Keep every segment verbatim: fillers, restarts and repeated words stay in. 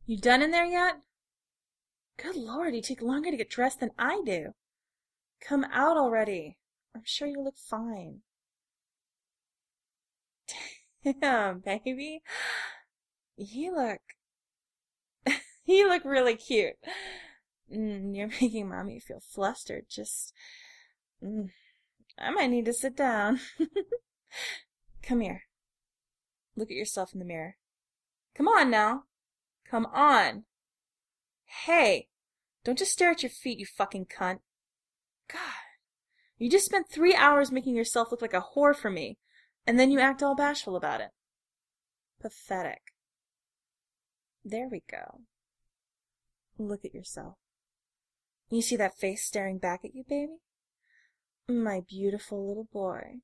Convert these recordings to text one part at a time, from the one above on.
You done in there yet? Good Lord, you take longer to get dressed than I do. Come out already. I'm sure you look fine. Damn, baby. You look... you look really cute. Mm, you're making Mommy feel flustered. Just... Mm, I might need to sit down. Come here. Look at yourself in the mirror. Come on now. Come on. Hey, don't just stare at your feet, you fucking cunt. God, you just spent three hours making yourself look like a whore for me, and then you act all bashful about it. Pathetic. There we go. Look at yourself. You see that face staring back at you, baby? My beautiful little boy.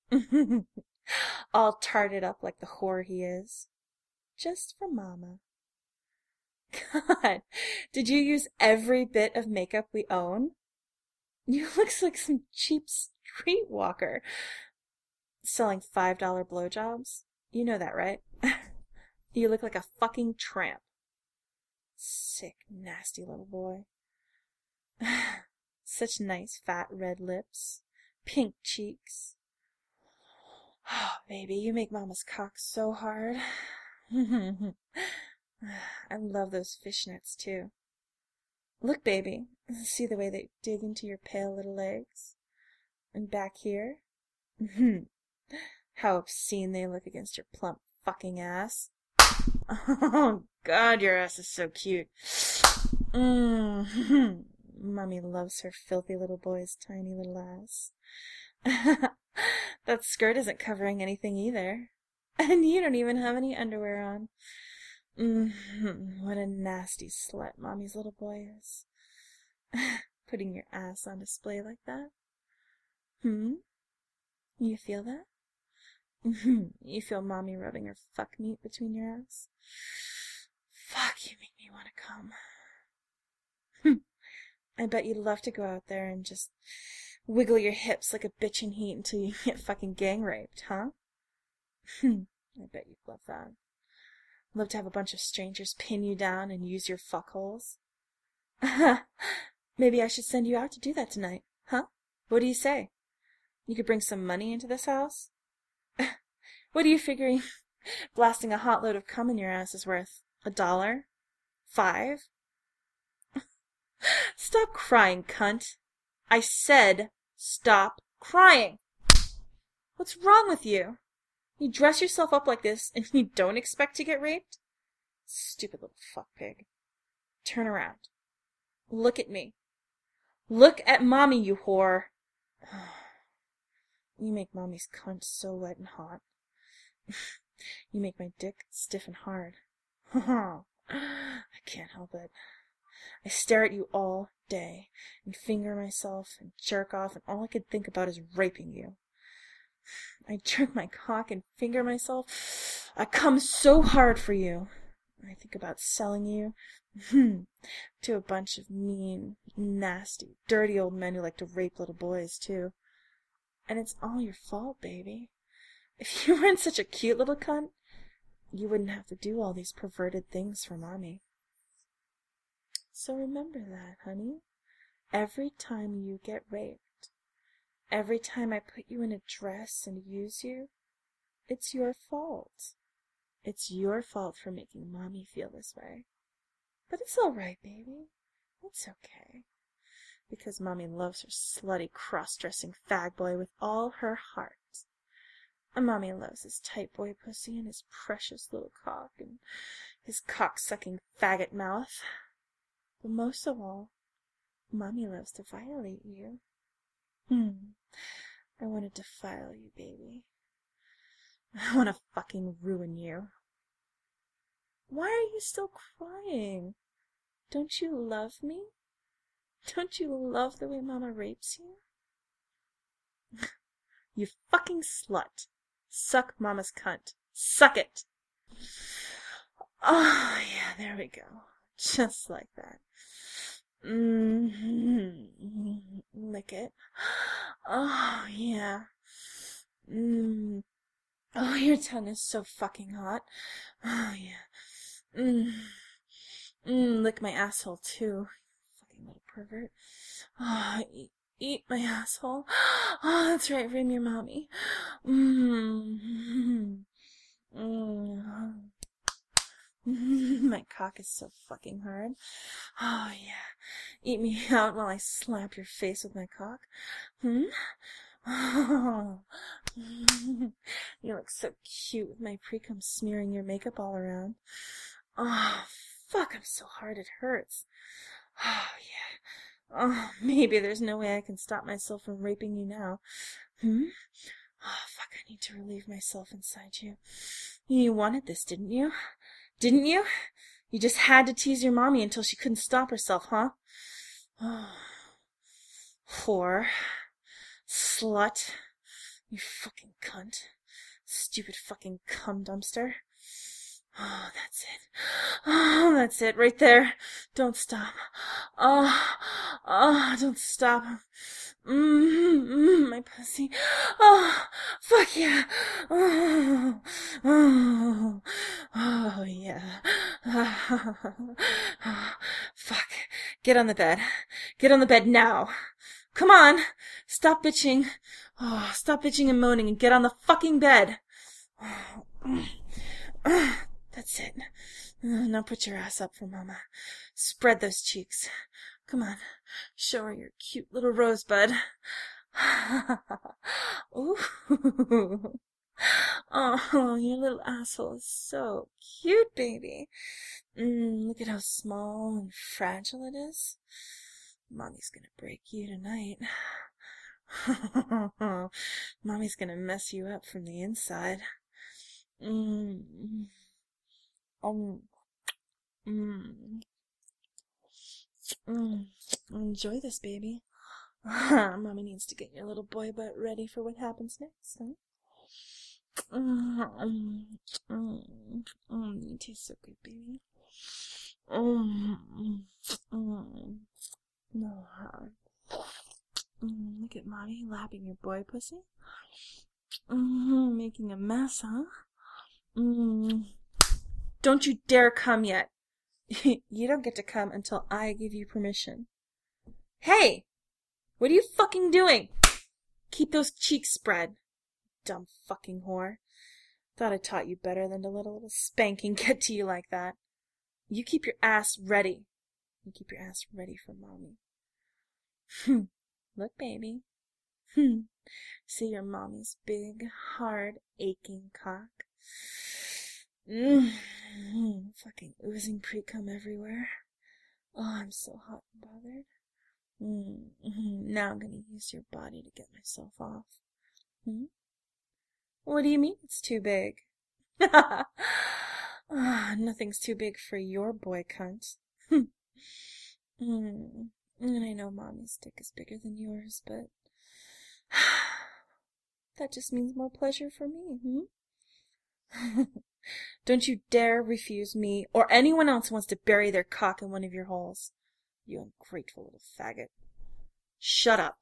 All tarted up like the whore he is. Just for Mama. God, did you use every bit of makeup we own? You look like some cheap streetwalker selling five dollar blowjobs. You know that, right? You look like a fucking tramp. Sick, nasty little boy. Such nice fat red lips. Pink cheeks. Oh, baby, you make Mama's cock so hard. I love those fishnets, too. Look, baby. See the way they dig into your pale little legs? And back here? How obscene they look against your plump fucking ass. Oh, God, your ass is so cute. Mm. Mommy loves her filthy little boy's tiny little ass. That skirt isn't covering anything either. And you don't even have any underwear on. Mm, what a nasty slut Mommy's little boy is. Putting your ass on display like that. Hmm? You feel that? You feel Mommy rubbing her fuck meat between your ass? Fuck, you make me want to come. I bet you'd love to go out there and just wiggle your hips like a bitch in heat until you get fucking gang raped, huh? I bet you'd love that. Love to have a bunch of strangers pin you down and use your fuckholes. Maybe I should send you out to do that tonight, huh? What do you say? You could bring some money into this house? What are you figuring blasting a hot load of cum in your ass is worth? A dollar? Five? Stop crying, cunt. I said stop crying. What's wrong with you? You dress yourself up like this and you don't expect to get raped? Stupid little fuck pig. Turn around. Look at me. Look at Mommy, you whore. You make Mommy's cunt so wet and hot. You make my dick stiff and hard. I can't help it. I stare at you all day and finger myself and jerk off, and all I could think about is raping you. I jerk my cock and finger myself. I come so hard for you. I think about selling you to a bunch of mean, nasty, dirty old men who like to rape little boys, too. And it's all your fault, baby. If you weren't such a cute little cunt, you wouldn't have to do all these perverted things for Mommy. So remember that, honey. Every time you get raped, every time I put you in a dress and use you, it's your fault. It's your fault for making Mommy feel this way. But it's all right, baby. It's okay. Because Mommy loves her slutty, cross-dressing fag boy with all her heart. And Mommy loves his tight boy pussy and his precious little cock and his cock-sucking faggot mouth. But most of all, Mommy loves to violate you. Hmm. I want to defile you, baby. I want to fucking ruin you. Why are you still crying? Don't you love me? Don't you love the way Mama rapes you? You fucking slut. Suck Mama's cunt. Suck it. Oh, yeah, there we go. Just like that. Mm-hmm. Lick it. Oh, yeah. Mm. Oh, your tongue is so fucking hot. Oh, yeah. Mm. lick my asshole, too. Fucking little pervert. Oh, eat, eat my asshole. Oh, that's right, Rim, your mommy. Mm. Mm. My cock is so fucking hard. Oh, yeah. Eat me out while I slap your face with my cock. Hmm? Oh. You look so cute with my pre-cum smearing your makeup all around. Oh, fuck, I'm so hard it hurts. Oh, yeah. Oh, maybe there's no way I can stop myself from raping you now. Hmm? Oh, fuck, I need to relieve myself inside you. You wanted this, didn't you? Didn't you? You just had to tease your mommy until she couldn't stop herself, huh? Oh. Whore. Slut. You fucking cunt. Stupid fucking cum dumpster. Oh, that's it. Oh, that's it. Right there. Don't stop. Oh, oh, don't stop. Mmm, mm, my pussy. Oh, fuck yeah. Oh, oh, oh yeah. Fuck. Get on the bed. Get on the bed now. Come on. Stop bitching. Oh, stop bitching and moaning and get on the fucking bed. That's it. Now put your ass up for Mama. Spread those cheeks. Come on. Show her your cute little rosebud. Ooh. Oh, your little asshole is so cute, baby. Mm, look at how small and fragile it is. Mommy's gonna break you tonight. Mommy's gonna mess you up from the inside. Mm. Um. Mm. Mm. Enjoy this, baby. Mommy needs to get your little boy butt ready for what happens next, huh? Mm. Mm. Mm. You taste so good, baby. Mm. Mm. No. Mm. Look at Mommy lapping your boy pussy. Mm. Making a mess, huh? Mm. Don't you dare come yet. You don't get to come until I give you permission. Hey! What are you fucking doing? Keep those cheeks spread. Dumb fucking whore. Thought I taught you better than to let a little spanking get to you like that. You keep your ass ready. You keep your ass ready for Mommy. Look, baby. See your Mommy's big, hard, aching cock. Mm-hmm. Fucking oozing pre-cum everywhere. Oh, I'm so hot and bothered. Mm-hmm. Now I'm gonna use your body to get myself off. Hmm? What do you mean it's too big? Oh, nothing's too big for your boy cunt. mm. And I know Mommy's dick is bigger than yours, but that just means more pleasure for me, hmm? Don't you dare refuse me or anyone else who wants to bury their cock in one of your holes. You ungrateful little faggot. Shut up.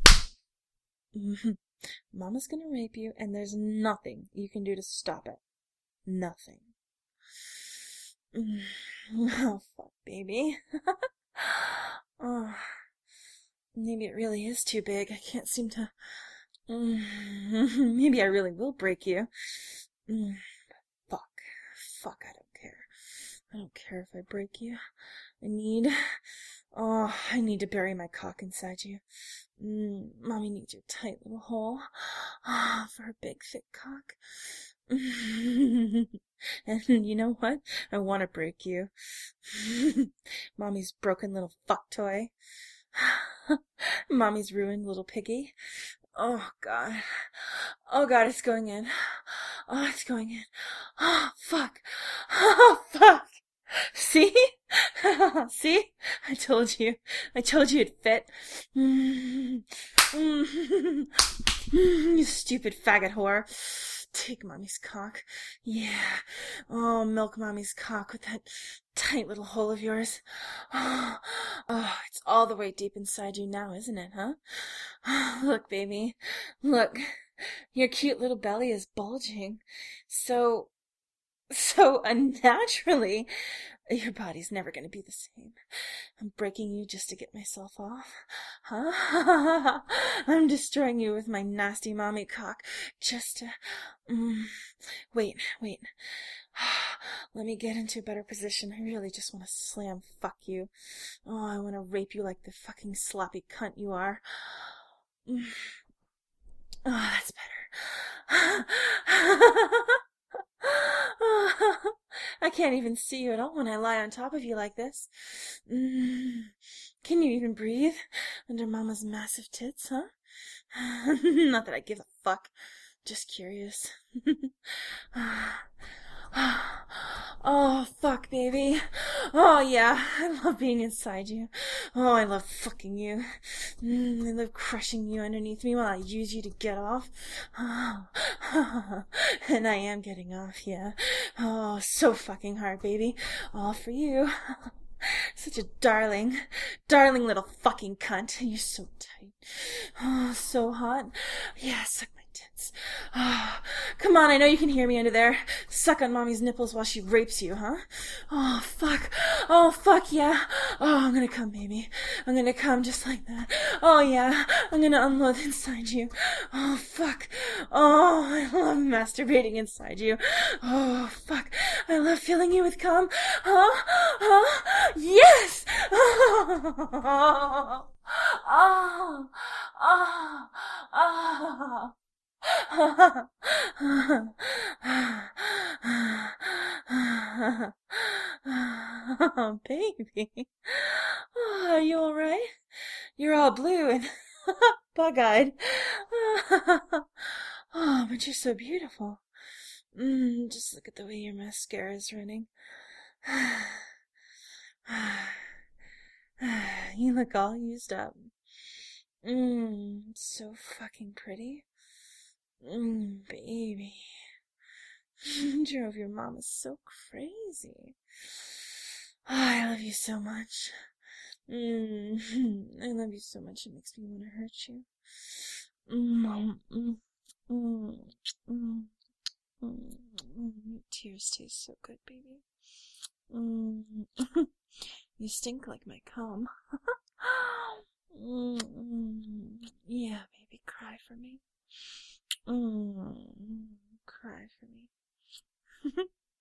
Mama's gonna rape you, and there's nothing you can do to stop it. Nothing. Oh, fuck, baby. Oh, maybe it really is too big. I can't seem to... Maybe I really will break you. Fuck. Fuck, I don't care. I don't care if I break you. I need... Oh, I need to bury my cock inside you. Mm, Mommy needs your tight little hole. Oh, for her big, thick cock. And you know what? I want to break you. Mommy's broken little fuck toy. Mommy's ruined little piggy. Oh, God. Oh, God, it's going in. Oh, it's going in. Oh, fuck. Oh, fuck. See? See? I told you. I told you it'd fit. Mm. Mm. You stupid faggot whore. Take Mommy's cock. Yeah. Oh, milk Mommy's cock with that tight little hole of yours. Oh, oh, it's all the way deep inside you now, isn't it, huh? Oh, look, baby. Look. Your cute little belly is bulging. So... So unnaturally. Your body's never going to be the same. I'm breaking you just to get myself off. Huh? I'm destroying you with my nasty mommy cock just to... Mm. Wait, wait. Let me get into a better position. I really just want to slam fuck you. Oh, I want to rape you like the fucking sloppy cunt you are. Mm. Oh, that's better. I can't even see you at all when I lie on top of you like this. Mm. Can you even breathe under Mama's massive tits, huh? Not that I give a fuck. Just curious. Oh, fuck, baby. Oh, yeah, I love being inside you. Oh, I love fucking you. Mm, I love crushing you underneath me while I use you to get off. Oh. And I am getting off, yeah. Oh, so fucking hard, baby. All for you. Such a darling, darling little fucking cunt. You're so tight. Oh, so hot. Yeah, suck my tits. Oh, come on, I know you can hear me under there. Suck on Mommy's nipples while she rapes you, huh? Oh, fuck. Oh, fuck, yeah. Oh, I'm gonna come, baby. I'm gonna come just like that. Oh, yeah. I'm gonna unload inside you. Oh, fuck. Oh, I love masturbating inside you. Oh, fuck. I love filling you with cum. Huh? Huh? Yes! Oh, oh, oh, oh, oh. Oh, baby. Oh, are you all right? You're all blue and bug-eyed. Oh, but you're so beautiful. Mm, just look at the way your mascara is running. You look all used up. Mmm, so fucking pretty. Mmm, baby. Drove your mama so crazy. Oh, I love you so much. Mmm, I love you so much it makes me want to hurt you. Mmm, mmm, mmm, mmm, mmm. Your tears taste so good, baby. Mmm. You stink like my cum. Mm, yeah, baby, cry for me. Mm, cry for me.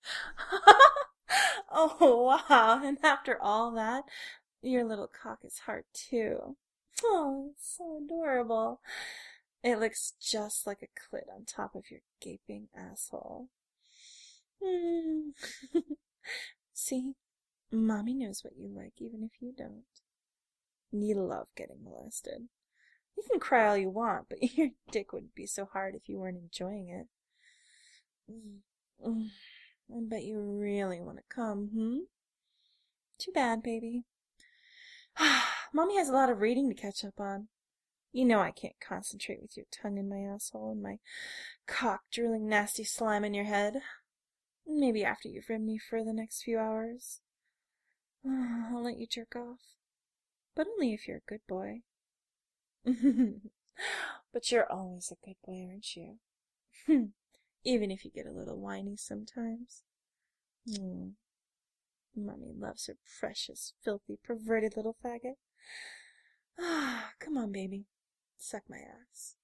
Oh, wow. And after all that, your little cock is hard, too. Oh, it's so adorable. It looks just like a clit on top of your gaping asshole. Mm. See? Mommy knows what you like, even if you don't. You love getting molested. You can cry all you want, but your dick wouldn't be so hard if you weren't enjoying it. Mm. I bet you really want to come, hmm? Too bad, baby. Mommy has a lot of reading to catch up on. You know I can't concentrate with your tongue in my asshole and my cock drilling nasty slime in your head. Maybe after you've rimmed me for the next few hours. I'll let you jerk off. But only if you're a good boy. But you're always a good boy, aren't you? Even if you get a little whiny sometimes. Mm. Mommy loves her precious, filthy, perverted little faggot. Ah, come on, baby. Suck my ass.